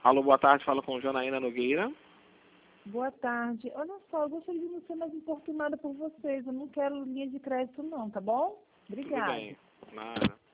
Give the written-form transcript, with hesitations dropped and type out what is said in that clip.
Alô, boa tarde, fala com Janaína Nogueira. Boa tarde. Olha só, eu gostaria de não ser mais importunada por vocês. Eu não quero linha de crédito não, tá bom? Obrigada. Tudo bem. Nada.